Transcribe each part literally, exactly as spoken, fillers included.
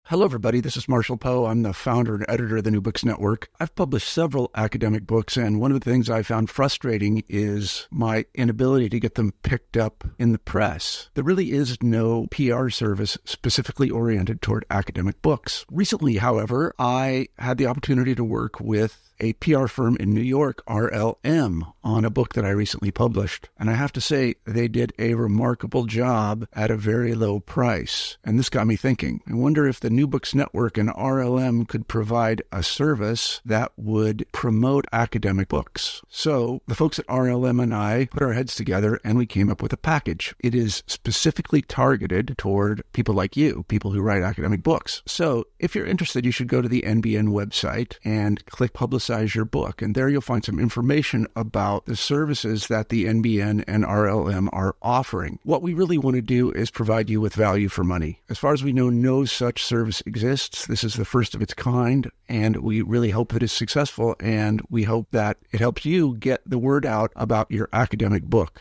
Hello, everybody. This is Marshall Poe. I'm the founder and editor of the New Books Network. I've published several academic books, and one of the things I found frustrating is my inability to get them picked up in the press. There really is no P R service specifically oriented toward academic books. Recently, however, I had the opportunity to work with a P R firm in New York, R L M, on a book that I recently published. And I have to say, they did a remarkable job at a very low price. And this got me thinking. I wonder if the New Books Network and R L M could provide a service that would promote academic books. So the folks at R L M and I put our heads together and we came up with a package. It is specifically targeted toward people like you, people who write academic books. So if you're interested, you should go to the N B N website and click Publicize your book. And there you'll find some information about the services that the N B N and R L M are offering. What we really want to do is provide you with value for money. As far as we know, no such service exists. This is the first of its kind, and we really hope that it's successful, and we hope that it helps you get the word out about your academic book.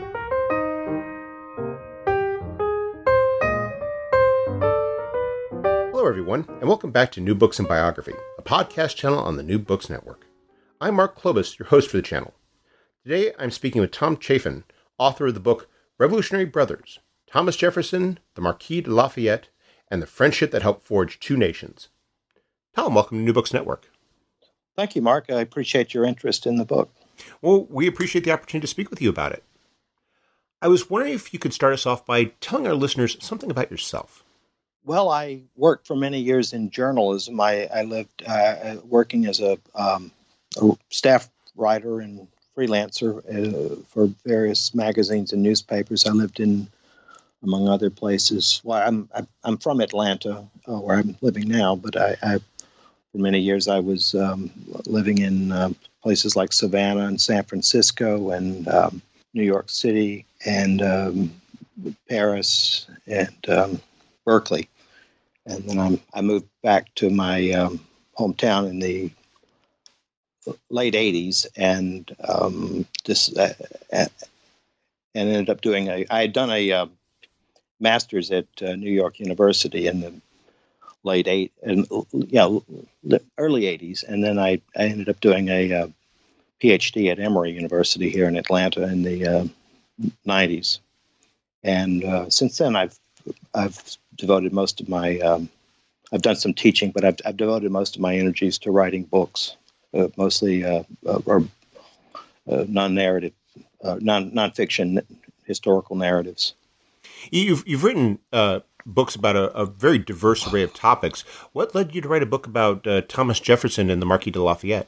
Hello, everyone, and welcome back to New Books and Biography, a podcast channel on the New Books Network. I'm Mark Klobus, your host for the channel. Today, I'm speaking with Tom Chafin, author of the book Revolutionary Brothers, Thomas Jefferson, the Marquis de Lafayette, and the Friendship that Helped Forge Two Nations. Tom, welcome to New Books Network. Thank you, Mark. I appreciate your interest in the book. Well, we appreciate the opportunity to speak with you about it. I was wondering if you could start us off by telling our listeners something about yourself. Well, I worked for many years in journalism. I, I lived uh, working as a, um, a staff writer and freelancer uh, for various magazines and newspapers. I lived in, among other places. Well, I'm I'm from Atlanta, uh, where I'm living now, but I, I for many years I was um, living in uh, places like Savannah and San Francisco and um, New York City and um, Paris and um, Berkeley. And then I'm, I moved back to my um, hometown in the late eighties and um, just uh, and ended up doing a, I had done a uh, master's at uh, New York University in the late eight and yeah, early eighties. And then I, I ended up doing a uh, PhD at Emory University here in Atlanta in the uh, nineties. And uh, since then I've I've devoted most of my, um, I've done some teaching, but I've, I've devoted most of my energies to writing books, uh, mostly uh, uh, or uh, non-narrative, uh, non nonfiction historical narratives. You've you've written uh, books about a, a very diverse array of topics. What led you to write a book about uh, Thomas Jefferson and the Marquis de Lafayette?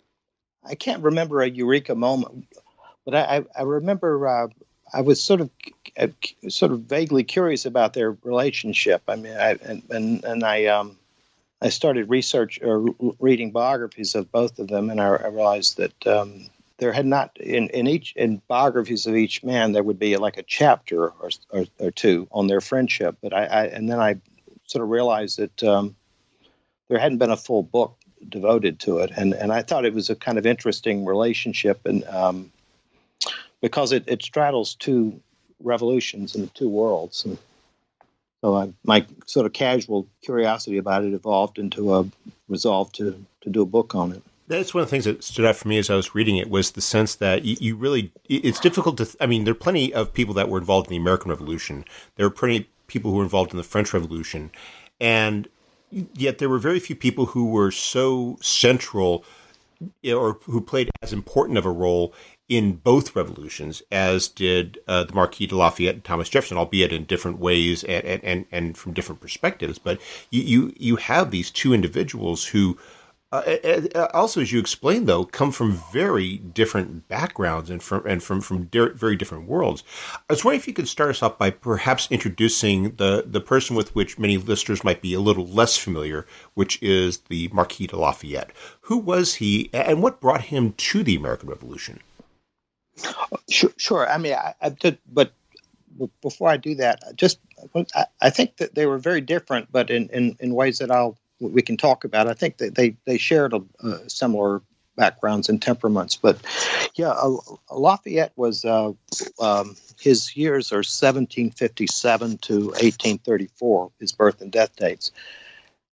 I can't remember a eureka moment, but I, I, I remember. Uh, I was sort of, uh, sort of vaguely curious about their relationship. I mean, I, and and and I, um, I started research or reading biographies of both of them, and I, I realized that um, there had not in, in each in biographies of each man there would be like a chapter or or, or two on their friendship. But I, I and then I sort of realized that um, there hadn't been a full book devoted to it, and and I thought it was a kind of interesting relationship and. Um, Because it, it straddles two revolutions and two worlds. And so I, my sort of casual curiosity about it evolved into a resolve to, to do a book on it. That's one of the things that stood out for me as I was reading it was the sense that you, you really, it's difficult to, I mean, there are plenty of people that were involved in the American Revolution. There are plenty of people who were involved in the French Revolution. And yet there were very few people who were so central or who played as important of a role in both revolutions as did uh, the Marquis de Lafayette and Thomas Jefferson, albeit in different ways and and, and from different perspectives. But you, you, you have these two individuals who, uh, also, as you explained, though, come from very different backgrounds and from and from, from de- very different worlds. I was wondering if you could start us off by perhaps introducing the, the person with which many listeners might be a little less familiar, which is the Marquis de Lafayette. Who was he, and what brought him to the American Revolution? Sure, sure. I mean, I, I did, but before I do that, just I, I think that they were very different, but in, in, in ways that I'll we can talk about. I think that they they shared a, uh, similar backgrounds and temperaments. But yeah, uh, Lafayette was uh, um, his years are seventeen fifty-seven to eighteen thirty-four, his birth and death dates,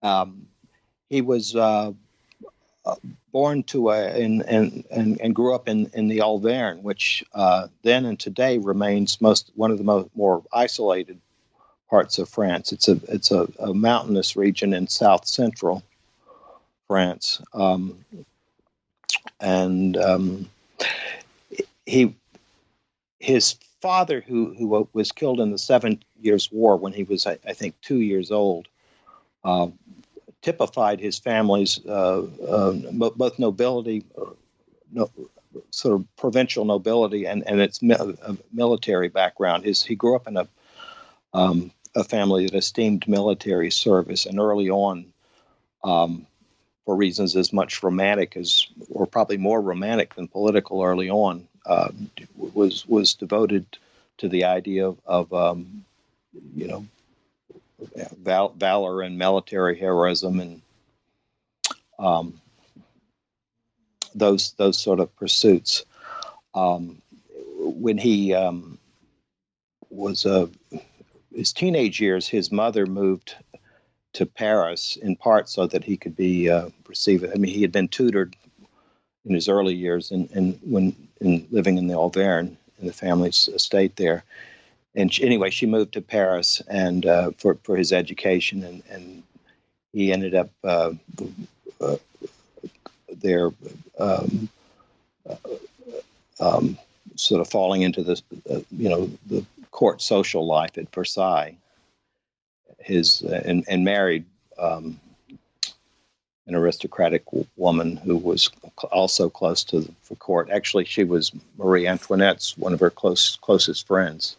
Um, he was uh, uh, born to a and and and, and grew up in, in the Auvergne, which uh, then and today remains most one of the most more isolated parts of France. It's a it's a, a mountainous region in south central France, um, and um, he his father, who who was killed in the Seven Years' War when he was, I, I think, two years old, uh, typified his family's uh, uh, both nobility, uh, no, sort of provincial nobility, and and its mi- military background. His he grew up in a um, a family that esteemed military service, and early on, um, for reasons as much romantic as, or probably more romantic than political, early on, uh, was was devoted to the idea of, of um, you know, val- valor and military heroism and um, those those sort of pursuits. Um, when he um, was uh, his teenage years, his mother moved to Paris in part so that he could be uh, received. I mean, he had been tutored in his early years, and in, in, when in living in the Auvergne in the family's estate there. And she, anyway, she moved to Paris and uh, for for his education, and, and he ended up uh, uh, there, um, uh, um, sort of falling into the uh, you know the court social life at Versailles. His uh, and and married um, an aristocratic w- woman who was also close to the court. Actually, she was Marie Antoinette's one of her close closest friends.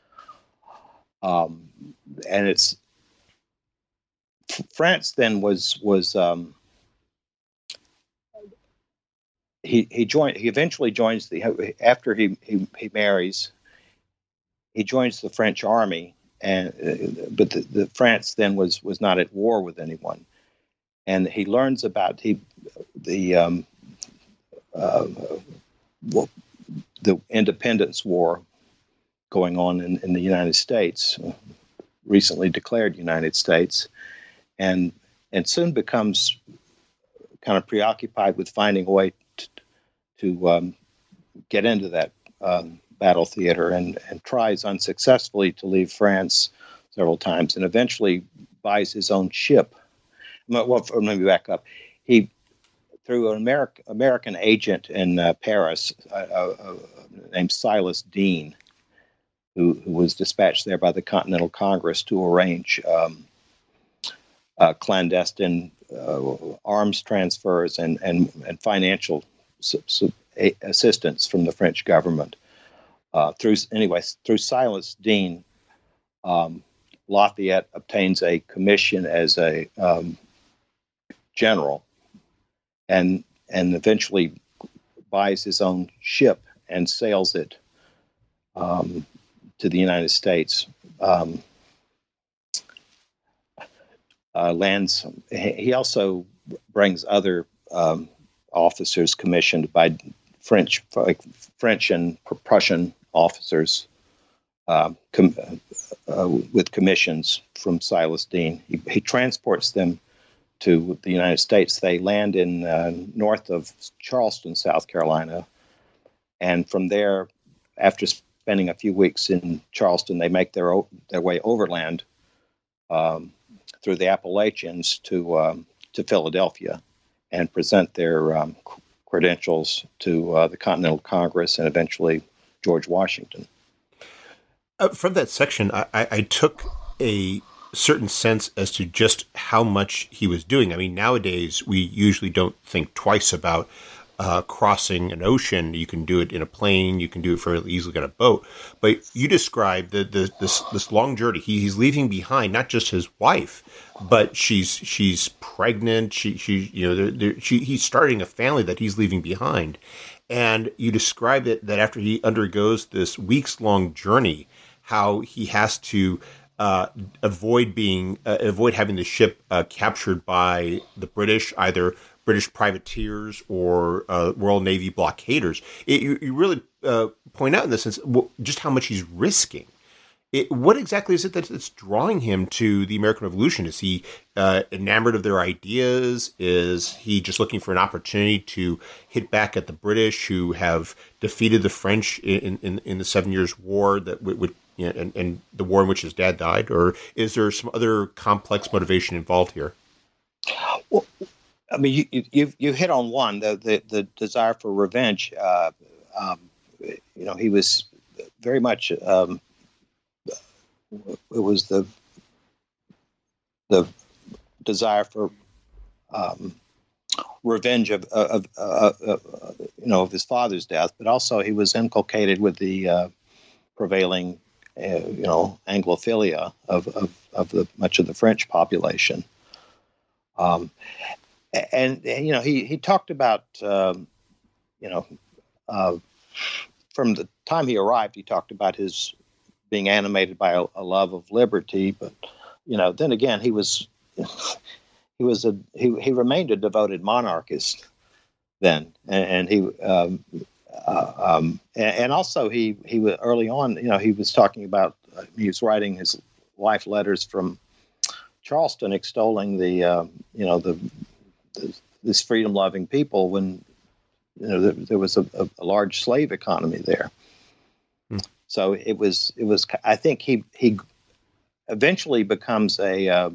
Um, and it's France then was was um, he he joined he eventually joins the after he he, he marries he joins the French army, and uh, but the, the France then was was not at war with anyone, and he learns about he the um, uh, well, the Independence War going on in, in the United States, uh, recently declared United States, and and soon becomes kind of preoccupied with finding a way to, to um, get into that um, battle theater, and, and tries unsuccessfully to leave France several times, and eventually buys his own ship. Well, let me back up. He, through an Ameri- American agent in uh, Paris uh, uh, named Silas Deane, Who, who was dispatched there by the Continental Congress to arrange um, uh, clandestine uh, arms transfers and, and, and financial su- su- a- assistance from the French government. Uh, through anyway, through Silas Deane, um, Lafayette obtains a commission as a um, general, and and eventually buys his own ship and sails it Um, to the United States, um, uh, lands. He also brings other um, officers commissioned by French, like French and Prussian officers, uh, com- uh, with commissions from Silas Deane. He, he transports them to the United States. They land in uh, north of Charleston, South Carolina, and from there, after spending a few weeks in Charleston, they make their their way overland um, through the Appalachians to um, to Philadelphia, and present their um, credentials to uh, the Continental Congress and eventually George Washington. Uh, from that section, I, I, I took a certain sense as to just how much he was doing. I mean, nowadays we usually don't think twice about Uh, crossing an ocean. You can do it in a plane. You can do it fairly easily on a boat. But you described the, the, this this long journey. He, he's leaving behind not just his wife, but she's she's pregnant. She she you know they're, they're, she he's starting a family that he's leaving behind. And you described it that after he undergoes this weeks long journey, how he has to uh, avoid being uh, avoid having the ship uh, captured by the British, either British privateers or uh, Royal Navy blockaders. It, you, you really uh, point out in this sense well, just how much he's risking It, what exactly is it that's drawing him to the American Revolution? Is he uh, enamored of their ideas? Is he just looking for an opportunity to hit back at the British, who have defeated the French in in, in the Seven Years' War that would, would you know, and, and the war in which his dad died? Or is there some other complex motivation involved here? Well, I mean, you you you hit on one, the the, the desire for revenge. Uh, um, you know, he was very much. Um, it was the the desire for um, revenge of, of, of, of you know of his father's death, but also he was inculcated with the uh, prevailing uh, you know Anglophilia of, of of the much of the French population. Um, and, and you know he he talked about um, you know uh, from the time he arrived, he talked about his being animated by a, a love of liberty, but you know, then again, he was he was a he, he remained a devoted monarchist then, and, and he um, uh, um, and, and also he he was early on. You know, he was talking about uh, he was writing his life letters from Charleston, extolling the uh, you know the, the this freedom loving people when you know there, there was a, a, a large slave economy there. Hmm. So it was, it was. I think he he eventually becomes a. Uh,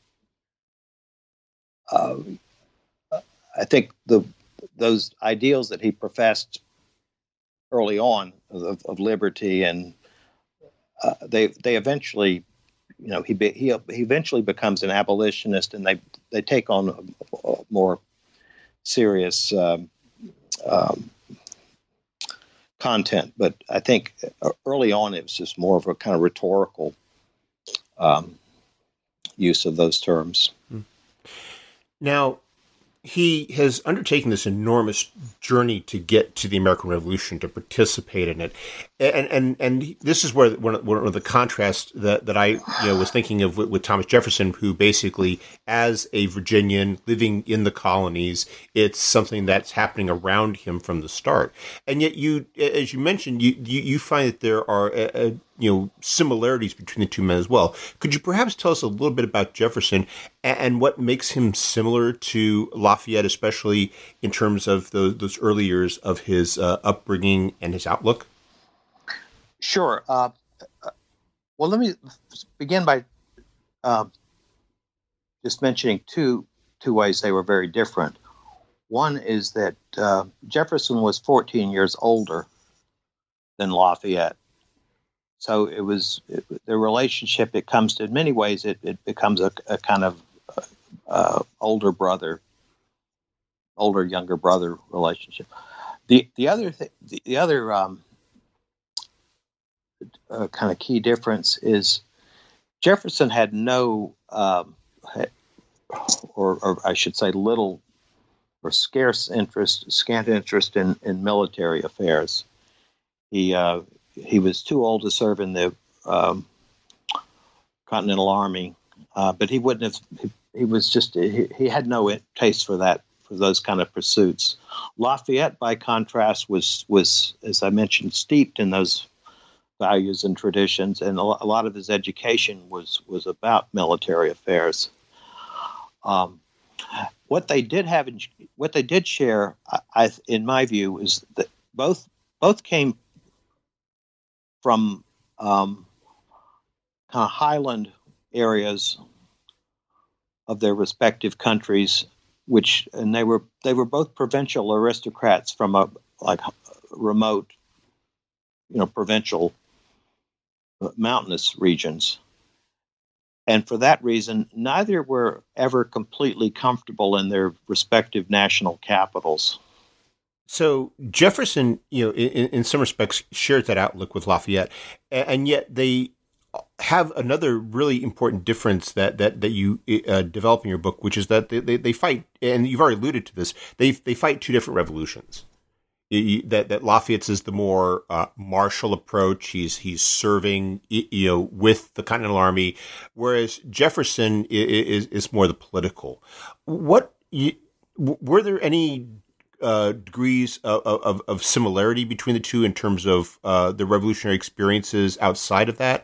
uh, I think the those ideals that he professed early on of, of liberty, and uh, they they eventually, you know, he be, he he eventually becomes an abolitionist, and they they take on a, a more serious. Um, um, content, but I think early on it was just more of a kind of rhetorical um, use of those terms. Now, he has undertaken this enormous journey to get to the American Revolution, to participate in it, and and and this is where one of, one of the contrasts that, that I you know was thinking of with, with Thomas Jefferson, who basically, as a Virginian living in the colonies, it's something that's happening around him from the start, and yet you, as you mentioned, you you, you find that there are a, a, you know similarities between the two men as well. Could you perhaps tell us a little bit about Jefferson and, and what makes him similar to Lafayette, especially in terms of those, those early years of his uh, upbringing and his outlook? Sure. Uh, well, let me begin by uh, just mentioning two two ways they were very different. One is that uh, Jefferson was fourteen years older than Lafayette. So it was it, the relationship. It comes to, in many ways, it, it becomes a, a kind of uh, older brother, older younger brother relationship. The the other th- the, the other um, uh, kind of key difference is Jefferson had no, um, or, or I should say, little or scarce interest, scant interest in, in military affairs. He uh, he was too old to serve in the um, Continental Army, uh, but he wouldn't have. He, he was just he, he had no taste for that, for those kind of pursuits. Lafayette, by contrast, was was as I mentioned, steeped in those values and traditions, and a lot of his education was was about military affairs. Um, what they did have, in, what they did share, I, I, in my view, is that both both came from um, kind of highland areas of their respective countries, which and they were they were both provincial aristocrats from a like remote, you know, provincial mountainous regions. And for that reason, neither were ever completely comfortable in their respective national capitals. So Jefferson, you know, in, in some respects, shared that outlook with Lafayette, and yet they have another really important difference that that that you uh, develop in your book, which is that they, they, they fight, and you've already alluded to this. They they fight two different revolutions. You, that that Lafayette's is the more uh, martial approach. He's he's serving, you know, with the Continental Army, whereas Jefferson is is more the political. What you, were there any uh, degrees of, of of similarity between the two in terms of uh, the revolutionary experiences outside of that,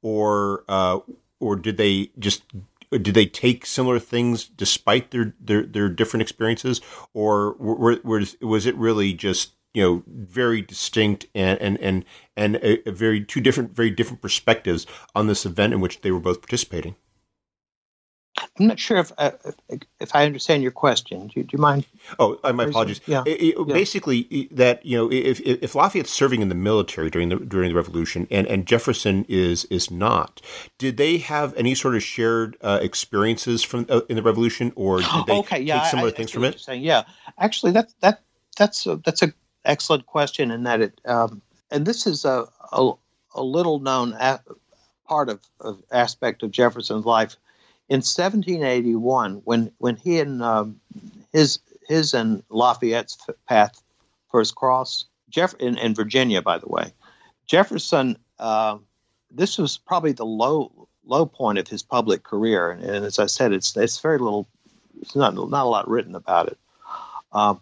or uh, or did they just did they take similar things despite their their, their different experiences, or were, were, was it really just, you know, very distinct and and and and a, a very two different very different perspectives on this event in which they were both participating? I'm not sure if uh, if I understand your question. Do you, do you mind? Oh, uh, my apologies. Yeah. It, it, yeah. Basically, that, you know, if if Lafayette's serving in the military during the during the Revolution, and, and Jefferson is is not, did they have any sort of shared uh, experiences from uh, in the Revolution, or did they okay, yeah, take similar I, I things see from what it? you're saying. Yeah, actually, that that that's a, that's a excellent question. In that it um, and this is a a, a little known a, part of, of aspect of Jefferson's life. In seventeen eighty-one, when when he and um, his his and Lafayette's path first crossed, Jeff in, in Virginia, by the way, Jefferson. Uh, this was probably the low low point of his public career, and, and as I said, it's it's very little. It's not not a lot written about it, uh,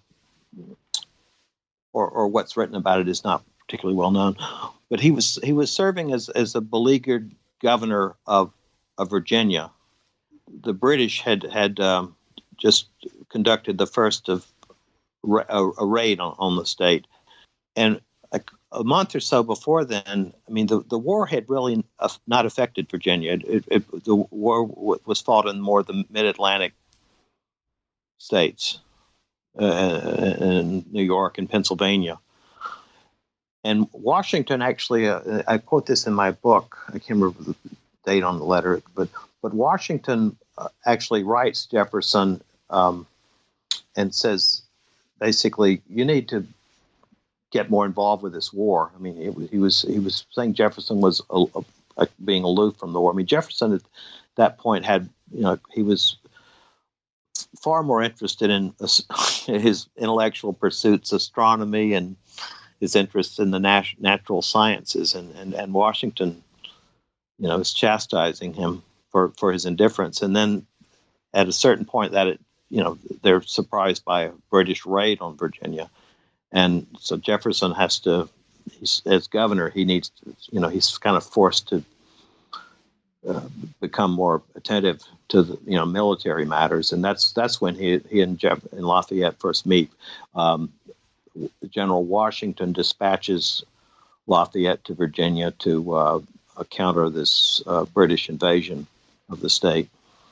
or or what's written about it is not particularly well known. But he was he was serving as as a beleaguered governor of of Virginia. The British had had um, just conducted the first of ra- a, a raid on, on the state, and a, a month or so before then, I mean, the, the war had really not affected Virginia. It, it, the war w- was fought in more of the mid-Atlantic states, uh, in New York and Pennsylvania. And Washington actually, uh, I quote this in my book. I can't remember the date on the letter, but but Washington uh, actually writes Jefferson um, and says, basically, you need to get more involved with this war. I mean, it, he was he was saying Jefferson was a, a, a being aloof from the war. I mean, Jefferson at that point had, you know, he was far more interested in uh, his intellectual pursuits, astronomy, and his interests in the nat- natural sciences, and, and, and Washington, you know, is chastising him for, for his indifference. And then at a certain point that it, you know, they're surprised by a British raid on Virginia. And so Jefferson has to, he's, as governor, he needs to, you know, he's kind of forced to uh, become more attentive to the, you know, military matters. And that's, that's when he, he and Jeff and Lafayette first meet. Um, General Washington dispatches Lafayette to Virginia to uh, counter this uh, British invasion of the state.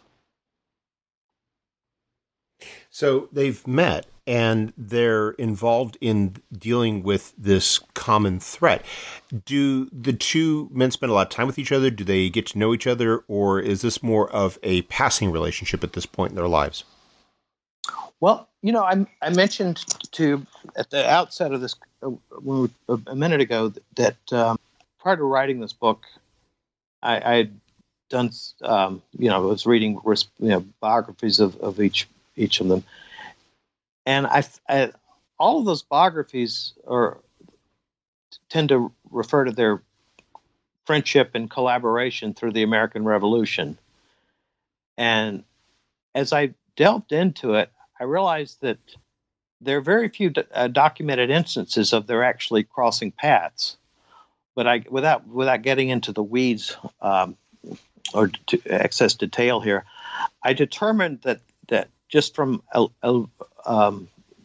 So they've met and they're involved in dealing with this common threat. Do the two men spend a lot of time with each other? Do they get to know each other? Or is this more of a passing relationship at this point in their lives? Well, you know, I, I mentioned to at the outset of this uh, a minute ago that um, prior to writing this book, I, I had done, um, you know, I was reading you know, biographies of, of each each of them, and I, I all of those biographies are tend to refer to their friendship and collaboration through the American Revolution, and as I delved into it, I realized that there are very few uh, documented instances of their actually crossing paths. But I, without without getting into the weeds um, or to excess detail here, I determined that that just from uh, uh, um,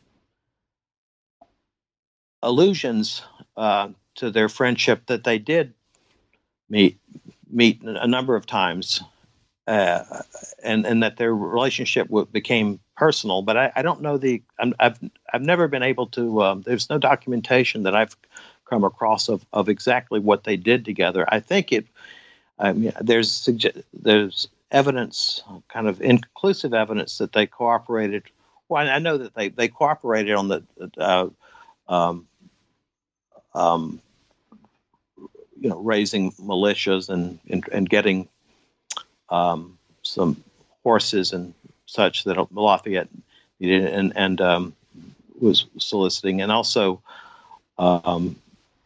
allusions uh, to their friendship, that they did meet meet a number of times, uh, and and that their relationship w- became personal. But I, I don't know the I'm, I've I've never been able to. Um, there's no documentation that I've come across of, of exactly what they did together. I think it. I mean, there's there's evidence, kind of inconclusive evidence, that they cooperated. Well, I know that they, they cooperated on the uh, um, um, you know, raising militias and and, and getting um, some horses and such that Lafayette needed, and and um, was soliciting, and also. Um,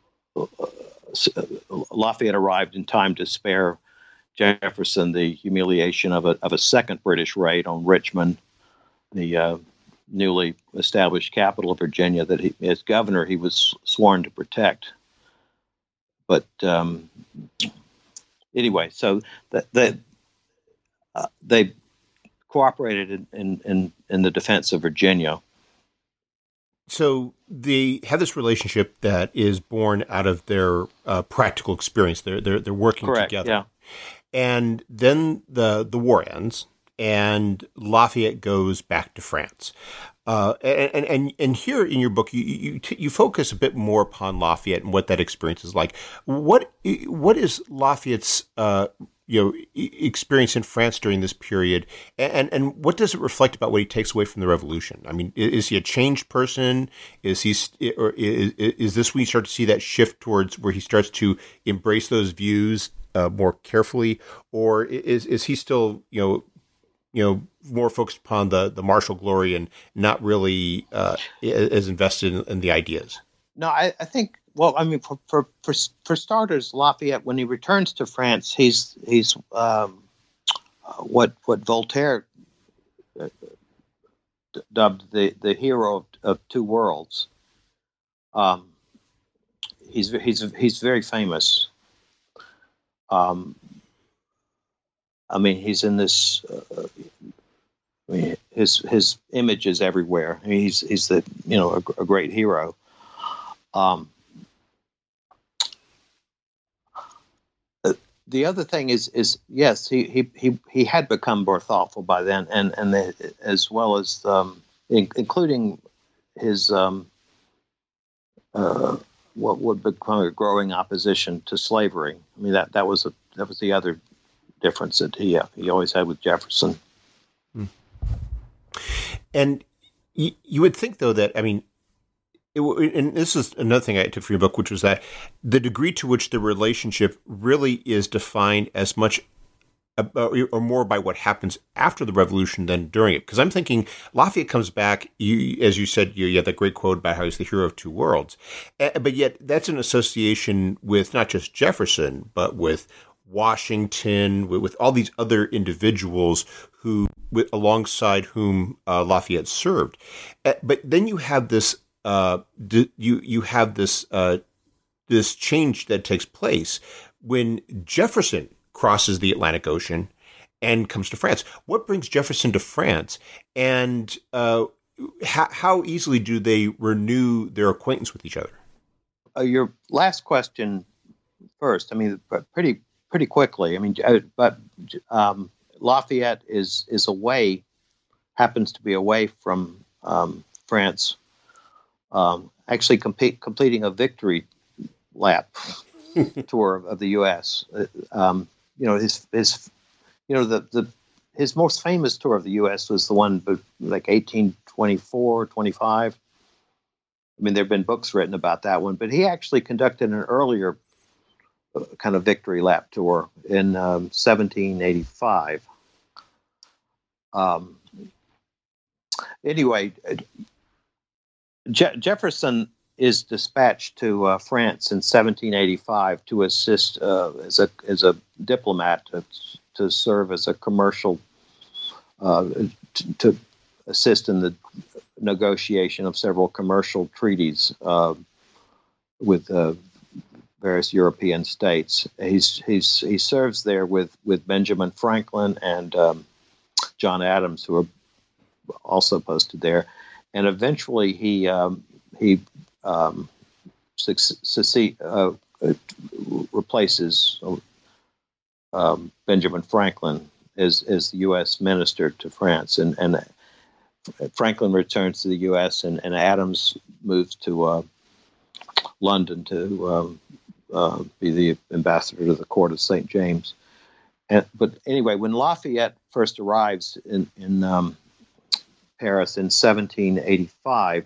Lafayette arrived in time to spare Jefferson the humiliation of a of a second British raid on Richmond, the uh, newly established capital of Virginia that he, as governor, he was sworn to protect. But um, anyway, so the, the, uh, they cooperated in, in, in, in the defense of Virginia. So they have this relationship that is born out of their uh, practical experience. They're they're they're working Correct, together, yeah. And then the the war ends, and Lafayette goes back to France. Uh, and, and and here in your book, you you you focus a bit more upon Lafayette and what that experience is like. What what is Lafayette's uh, you know experience in France during this period, and and what does it reflect about what he takes away from the Revolution? I mean, is he a changed person? Is he or is, is this when you start to see that shift towards where he starts to embrace those views uh, more carefully, or is is he still you know? you know, more focused upon the, the martial glory and not really uh, as invested in, in the ideas? No, I, I think, well, I mean, for, for, for, for starters, Lafayette, when he returns to France, he's he's um, what what Voltaire dubbed the, the hero of, of two worlds. Um, he's he's he's very famous. Um, I mean, he's in this. Uh, I mean, his his image is everywhere. I mean, he's he's the you know a, a great hero. Um, the other thing is is yes, he he he he had become more thoughtful by then, and and the, as well as um, in, including his um, uh, what would become a growing opposition to slavery. I mean that that was a that was the other difference that he uh, he always had with Jefferson. Hmm. And you, you would think, though, that I mean, it, and this is another thing I took from your book, which was that the degree to which the relationship really is defined as much or more by what happens after the Revolution than during it. Because I'm thinking Lafayette comes back, you, as you said, you, you had that great quote about how he's the hero of two worlds, but yet that's an association with not just Jefferson, but with Washington, with, with all these other individuals who, with, alongside whom uh, Lafayette served. Uh, but then you have this, uh, d- you you have this uh, this change that takes place when Jefferson crosses the Atlantic Ocean and comes to France. What brings Jefferson to France, and uh, how, how easily do they renew their acquaintance with each other? Uh, your last question first. I mean, pretty. Pretty quickly. I mean, but um, Lafayette is is away, happens to be away from um, France, um, actually compete, completing a victory lap tour of, of the U S. Uh, um, you know, his his you know the the his most famous tour of the U S was the one like eighteen twenty-four, twenty-five. I mean, there have been books written about that one, but he actually conducted an earlier kind of victory lap tour in um, seventeen eighty-five. Um, anyway, Je- Jefferson is dispatched to uh, France in seventeen eighty-five to assist uh, as a as a diplomat to, to serve as a commercial uh, t- to assist in the negotiation of several commercial treaties uh, with uh, various European states. He's he's he serves there with, with Benjamin Franklin and um, John Adams, who are also posted there, and eventually he um, he um, succeed, uh, replaces um, Benjamin Franklin as as the U S minister to France, and and Franklin returns to the U S and, and Adams moves to uh, London to um, Uh, be the ambassador to the court of Saint James. And, but anyway, when Lafayette first arrives in, in um, Paris in seventeen eighty-five,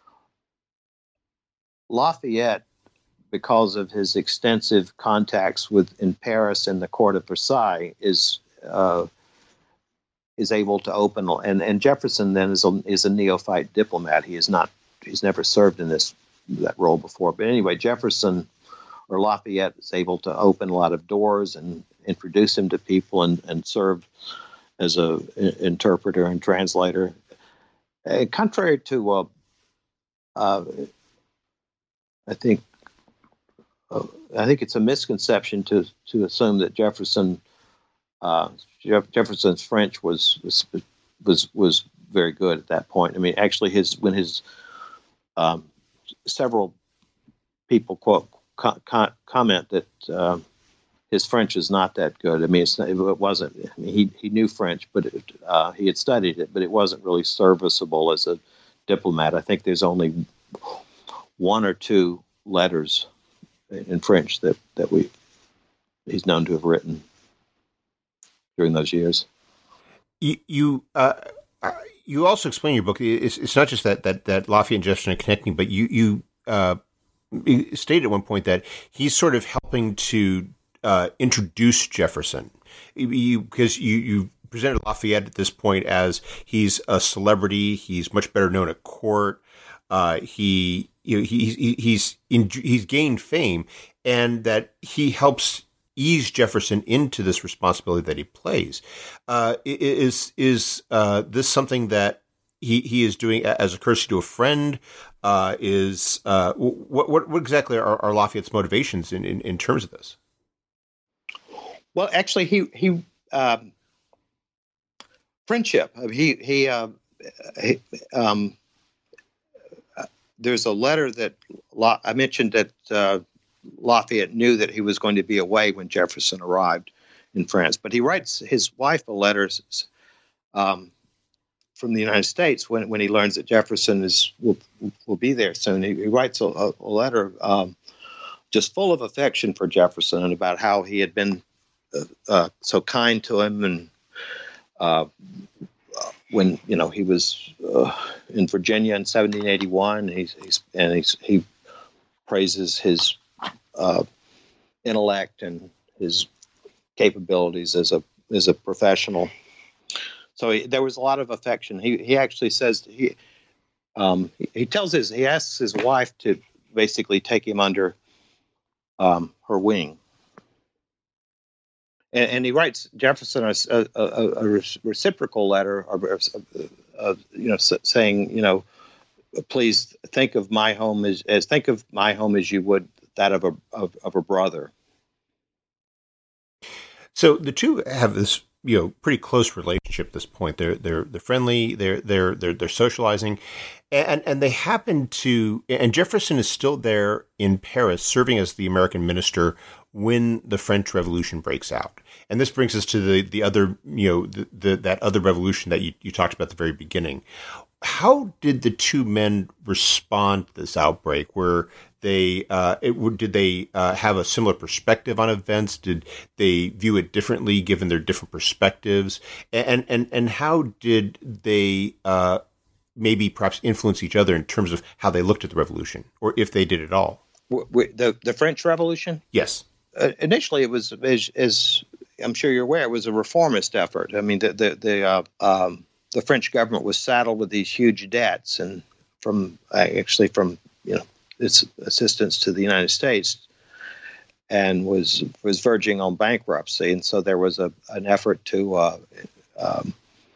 Lafayette, because of his extensive contacts with in Paris and the court of Versailles, is uh, is able to open. And, and Jefferson then is a, is a neophyte diplomat. He is not. He's never served in this that role before. But anyway, Jefferson or Lafayette is able to open a lot of doors and introduce him to people and, and serve as a, a interpreter and translator. Uh, contrary to, uh, uh, I think, uh, I think it's a misconception to to assume that Jefferson uh, Jeff, Jefferson's French was was was was very good at that point. I mean, actually, his when his um, several people quote co- co- comment that uh, his French is not that good. I mean, it's not, it wasn't. I mean, he he knew French, but it, uh, he had studied it, but it wasn't really serviceable as a diplomat. I think there's only one or two letters in French that, that we he's known to have written during those years. You you, uh, you also explain in your book, it's, it's not just that, that, that Lafayette and Jefferson are connecting, but you, you uh, stated at one point that he's sort of helping to uh, introduce Jefferson. You, because you, you presented Lafayette at this point as he's a celebrity, he's much better known at court, uh, he you know, he, he's in, he's gained fame, and that he helps ease Jefferson into this responsibility that he plays. Uh, is is uh, this something that he, he is doing as a courtesy to a friend? Uh, is uh, what, what what exactly are, are Lafayette's motivations in, in, in terms of this? Well, actually, he he um, friendship. He he, uh, he um, there's a letter that La- I mentioned that uh, Lafayette knew that he was going to be away when Jefferson arrived in France, but he writes his wife a letter um, from the United States when when he learns that Jefferson is will will be there soon. He, he writes a, a letter um, just full of affection for Jefferson and about how he had been uh, uh, so kind to him, and uh, when you know he was uh, in Virginia in seventeen eighty-one, he's, he's and he's, he praises his uh, intellect and his capabilities as a as a professional. So he, there was a lot of affection. He he actually says he um, he, he tells his he asks his wife to basically take him under um, her wing. And, and he writes Jefferson a, a, a, a reciprocal letter, or, uh, you know, saying, you know, please think of my home as, as think of my home as you would that of a of, of a brother. So the two have this, you know, pretty close relationship at this point. They're they're they're friendly. They're they're they're they're socializing, and and they happen to. And Jefferson is still there in Paris, serving as the American minister when the French Revolution breaks out. And this brings us to the, the other, you know, the, the, that other revolution that you, you talked about at the very beginning. How did the two men respond to this outbreak? Were they, uh, it, did they uh, have a similar perspective on events? Did they view it differently given their different perspectives? And, and, and how did they uh, maybe perhaps influence each other in terms of how they looked at the revolution, or if they did at all? The, the French Revolution? Yes. Uh, initially, it was, as, as I'm sure you're aware, it was a reformist effort. I mean, the the the, uh, um, the French government was saddled with these huge debts, and from uh, actually from you know its assistance to the United States, and was was verging on bankruptcy. And so there was a an effort to uh, um,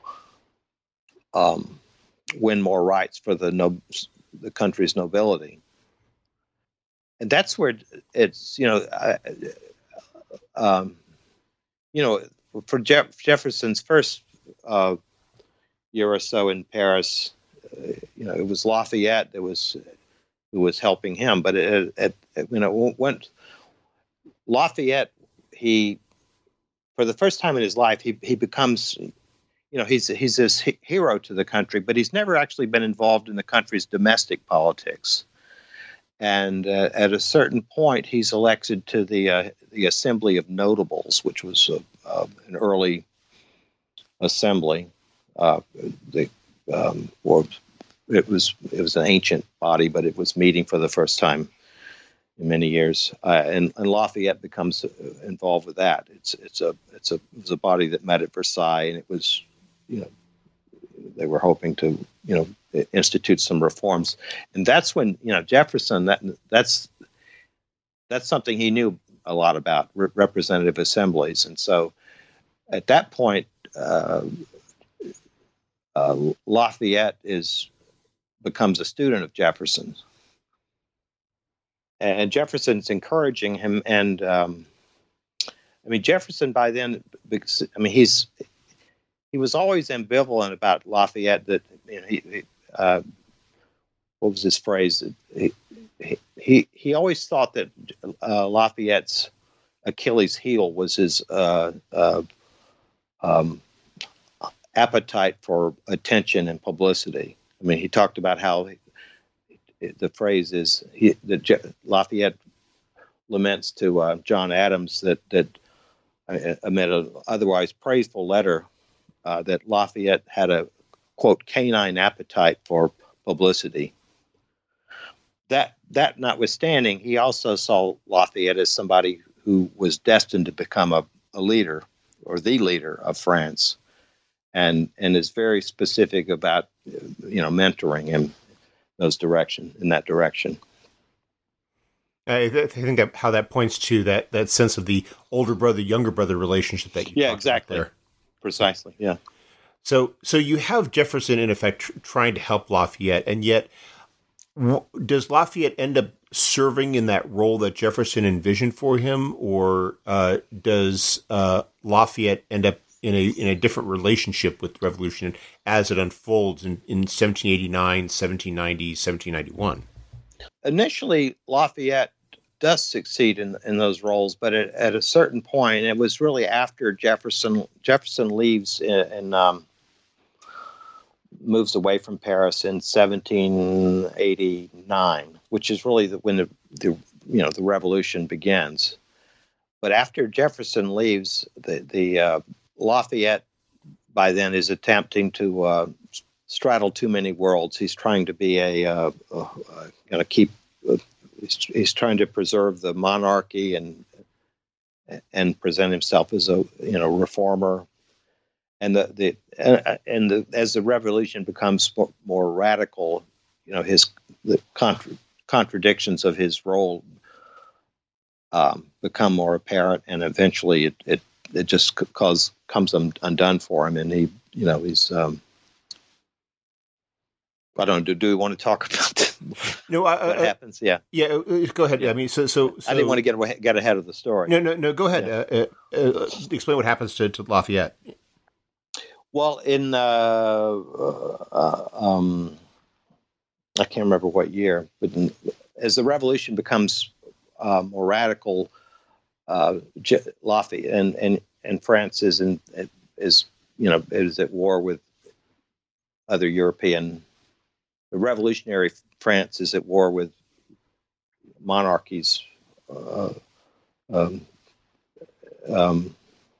um, win more rights for the no, the country's nobility. And that's where it's, you know, I, um, you know, for Jeff- Jefferson's first uh, year or so in Paris, uh, you know, it was Lafayette that was who was helping him. But it, it, it, you know, when Lafayette, he for the first time in his life, he he becomes, you know, he's he's this hero to the country, but he's never actually been involved in the country's domestic politics. And uh, at a certain point, he's elected to the uh, the Assembly of Notables, which was uh, uh, an early assembly. Uh, the, um, or it was it was an ancient body, but it was meeting for the first time in many years. Uh, and, and Lafayette becomes involved with that. It's it's a it's a it was a body that met at Versailles, and it was, you know, they were hoping to, you know, institute some reforms. And that's when, you know, Jefferson, that that's that's something he knew a lot about, re- representative assemblies. And so at that point, uh, uh, Lafayette is becomes a student of Jefferson. and Jefferson's encouraging him. And um, I mean, Jefferson by then, because, I mean, he's he was always ambivalent about Lafayette. That you know, he, he uh, what was his phrase? He he he always thought that uh, Lafayette's Achilles' heel was his uh, uh, um, appetite for attention and publicity. I mean, he talked about how he, the phrase is he, that Je- Lafayette laments to uh, John Adams that that uh, amid an otherwise praiseful letter uh, that Lafayette had a quote canine appetite for publicity. That that notwithstanding, he also saw Lafayette as somebody who was destined to become a, a leader or the leader of France, and and is very specific about you know mentoring him those direction in that direction. I, th- I think that how that points to that that sense of the older brother younger brother relationship that you yeah talked exactly about there. Precisely yeah. So so you have Jefferson in effect tr- trying to help Lafayette, and yet w- does Lafayette end up serving in that role that Jefferson envisioned for him, or uh, does uh, Lafayette end up in a in a different relationship with the revolution as it unfolds in, in seventeen eighty-nine, seventeen ninety, seventeen ninety-one? Initially, Lafayette does succeed in in those roles, but at, at a certain point, it was really after Jefferson Jefferson leaves and um, moves away from Paris in seventeen eighty-nine, which is really the, when the, the you know the revolution begins. But after Jefferson leaves, the the uh, Lafayette by then is attempting to uh, straddle too many worlds. He's trying to be a, uh, uh, going to keep, uh, he's, he's trying to preserve the monarchy and and present himself as a you know reformer. And the the uh, and the, as the revolution becomes more, more radical, you know his the contra- contradictions of his role um, become more apparent, and eventually it it, it just cause comes undone for him, and he you know he's. Um, I don't know. Do, do we want to talk about that? No, I, what I, happens? Yeah, yeah. Go ahead. Yeah. I mean, so, so, so I didn't want to get away, get ahead of the story. No, no, no. Go ahead. Yeah. Uh, uh, uh, explain what happens to, to Lafayette. Well, in uh, uh, um, I can't remember what year, but in, as the revolution becomes uh, more radical, uh, Lafayette and, and and France is in is you know is at war with other European. The revolutionary France is at war with monarchies, uh, um, um,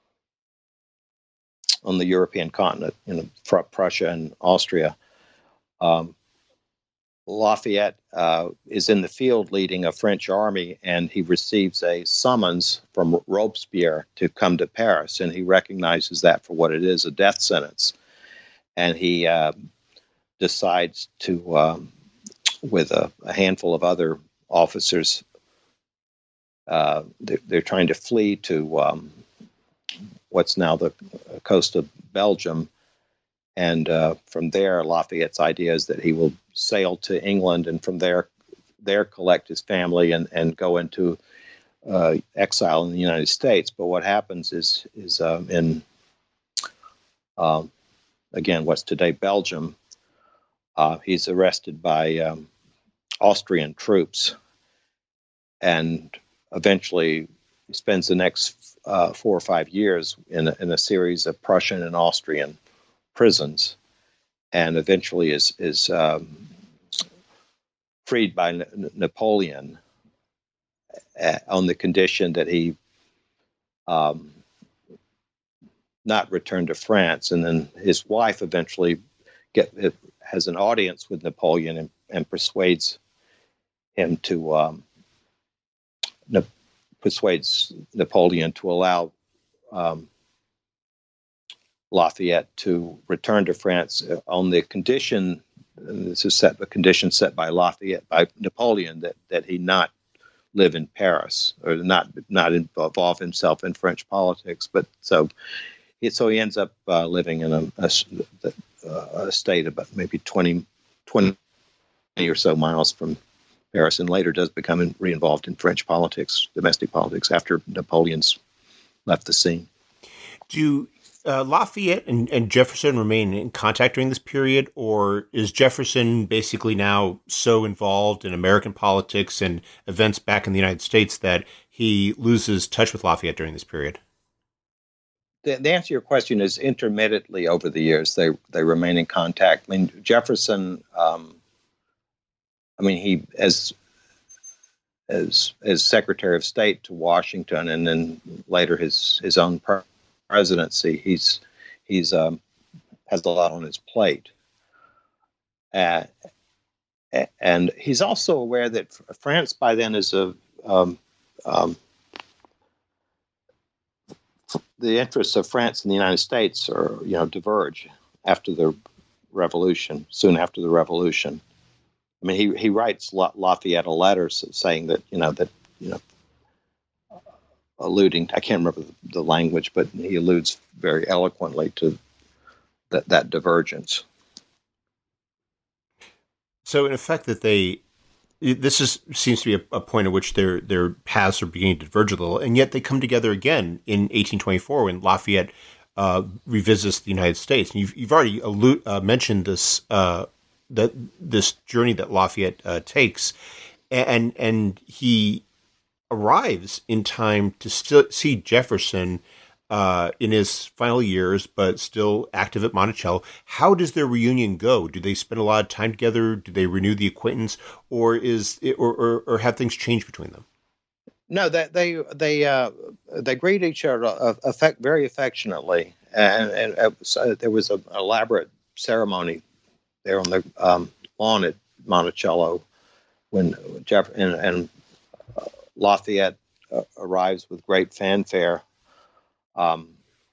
on the European continent, you know, Prussia and Austria. Um, Lafayette uh, is in the field leading a French army, and he receives a summons from Robespierre to come to Paris, and he recognizes that for what it is, a death sentence. And he uh, decides to, um, with a, a handful of other officers, uh, they're, they're trying to flee to um, what's now the coast of Belgium. And uh, from there, Lafayette's idea is that he will sail to England and from there, there collect his family and, and go into uh, exile in the United States. But what happens is, is um, in, um, again, what's today Belgium, uh, he's arrested by um, Austrian troops and eventually spends the next uh, four or five years in a, in a series of Prussian and Austrian prisons, and eventually is is um, freed by N- Napoleon uh, on the condition that he um, not return to France. And then his wife eventually get has an audience with Napoleon and, and persuades him to um, na- persuades Napoleon to allow um, Lafayette to return to France on the condition, this is set a condition set by Lafayette, by Napoleon, that, that he not live in Paris or not not involve himself in French politics. But so, it, so he ends up uh, living in a, a, a state about maybe twenty, twenty or so miles from Paris, and later does become in, re-involved in French politics, domestic politics, after Napoleon's left the scene. Do uh, Lafayette and, and Jefferson remain in contact during this period, or is Jefferson basically now so involved in American politics and events back in the United States that he loses touch with Lafayette during this period? The, the answer to your question is intermittently over the years. They they remain in contact. I mean, Jefferson, um, I mean, he as as as Secretary of State to Washington, and then later his his own presidency, he's he's um, has a lot on his plate, uh, and he's also aware that France by then is a um, um, the interests of France and the United States are, you know, diverge after the Revolution, soon after the Revolution. I mean, he, he writes Lafayette a letter saying that, you know, that, you know, alluding, I can't remember the, the language, but he alludes very eloquently to that, that divergence. So in effect that they, this is seems to be a, a point at which their their paths are beginning to diverge a little, and yet they come together again in eighteen twenty-four when Lafayette uh, revisits the United States. And you've you've already allude, uh, mentioned this uh, that this journey that Lafayette uh, takes, and and he arrives in time to still see Jefferson uh, in his final years, but still active at Monticello. How does their reunion go? Do they spend a lot of time together? Do they renew the acquaintance, or is it, or, or or have things changed between them? No, that they they uh, they greet each other uh, affect very affectionately, and, and uh, so there was an elaborate ceremony there on the um, lawn at Monticello when Jeff and, and uh, Lafayette uh, arrives with great fanfare. Um,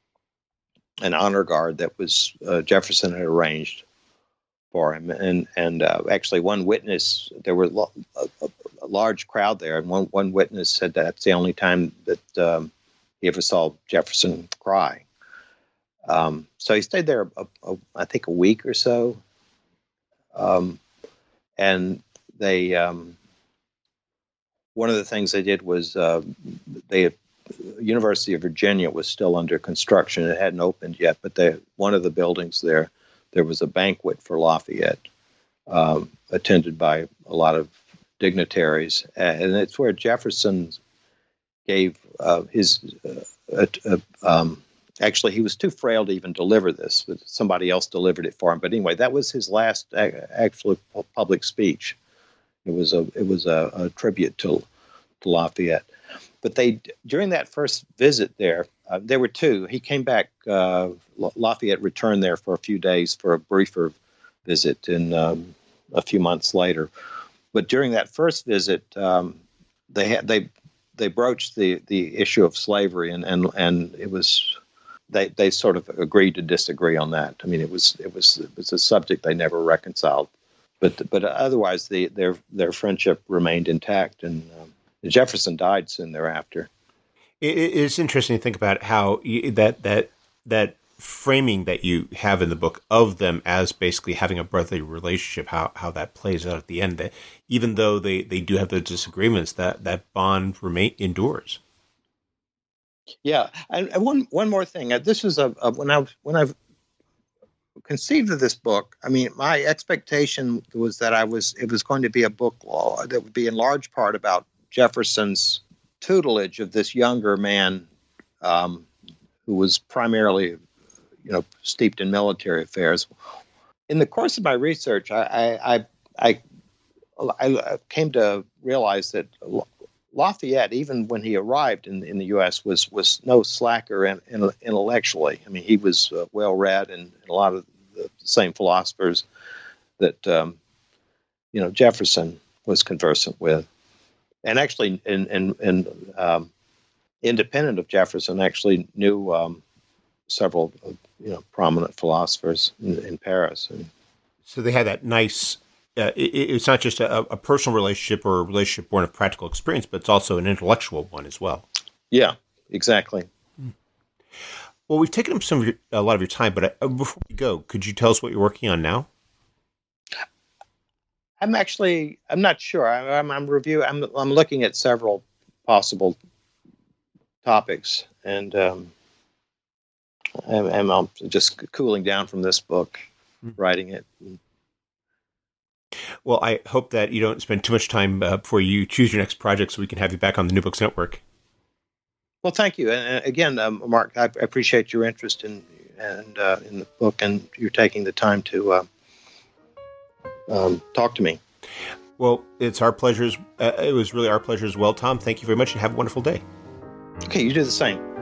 an honor guard that was uh, Jefferson had arranged for him, and and uh, actually one witness, there were lo- a, a large crowd there, and one one witness said that's the only time that um, he ever saw Jefferson cry. Um, so he stayed there, a, a, I think, a week or so, um, and they um, one of the things they did was uh, they. University of Virginia was still under construction. It hadn't opened yet, but they, one of the buildings there, there was a banquet for Lafayette, um, attended by a lot of dignitaries. And it's where Jefferson gave uh, his, uh, uh, um, actually, he was too frail to even deliver this, but somebody else delivered it for him. But anyway, that was his last actual public speech. It was a, it was a, a tribute to, to Lafayette. But they, during that first visit there, uh, there were two. He came back, uh, Lafayette returned there for a few days for a briefer visit in um, a few months later. But during that first visit, um, they had, they they broached the, the issue of slavery, and, and, and it was they they sort of agreed to disagree on that. I mean, it was it was it was a subject they never reconciled. But but otherwise, the, their their friendship remained intact, and um, Jefferson died soon thereafter. It's interesting to think about how you, that that that framing that you have in the book of them as basically having a brotherly relationship, how how that plays out at the end. That even though they, they do have those disagreements, that that bond remain endures. Yeah, and, and one one more thing. This is a, a when I when I conceived of this book. I mean, my expectation was that I was it was going to be a book that would be in large part about Jefferson's tutelage of this younger man um, who was primarily, you know, steeped in military affairs. In the course of my research, I I I, I came to realize that Lafayette, even when he arrived in in the U S, was was no slacker in, in, intellectually. I mean, he was uh, well read, and, and a lot of the same philosophers that um, you know Jefferson was conversant with. And actually, in, in, in, um, independent of Jefferson, actually knew um, several, you know, prominent philosophers in, in Paris. And so they had that nice. Uh, it, it's not just a, a personal relationship or a relationship born of practical experience, but it's also an intellectual one as well. Yeah, exactly. Well, we've taken up some of your, a lot of your time, but uh, before we go, could you tell us what you're working on now? I'm actually, I'm not sure. I, I'm, I'm review. I'm, I'm looking at several possible topics, and um, I'm, I'm just cooling down from this book, mm-hmm. writing it. Well, I hope that you don't spend too much time uh, before you choose your next project, so we can have you back on the New Books Network. Well, thank you, and again, um, Mark, I appreciate your interest in and uh, in the book, and you're taking the time to uh, um, talk to me. Well, it's our pleasure. Uh, it was really our pleasure as well, Tom. Thank you very much, and have a wonderful day. Okay, you do the same.